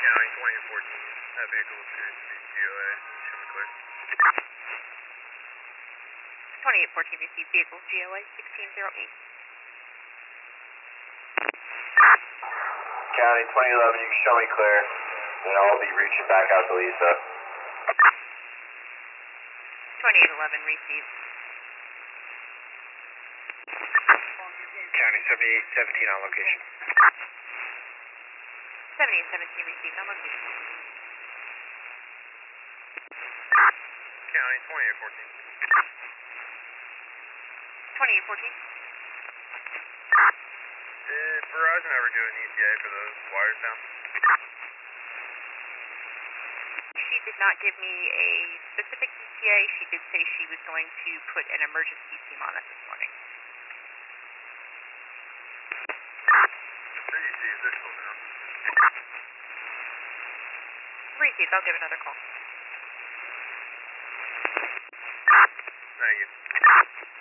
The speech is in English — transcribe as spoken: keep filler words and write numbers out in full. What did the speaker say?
County twenty and fourteen. That vehicle appears to be G O A. Show me clear. twenty-eight fourteen received vehicle G O A sixteen oh eight. County twenty eleven, you can show me clear. Then I'll be reaching back out to Lisa. twenty-eight eleven received. County seventy-eight seventeen on location. seventy-eight seventeen received on location. County twenty-eight fourteen. twenty-eight fourteen. Did Verizon ever do an E T A for those wires down? She did not give me a specific E T A. She did say she was going to put an emergency team on it this morning. Three E Cs, they're still down. Received. I'll give another call. Thank you.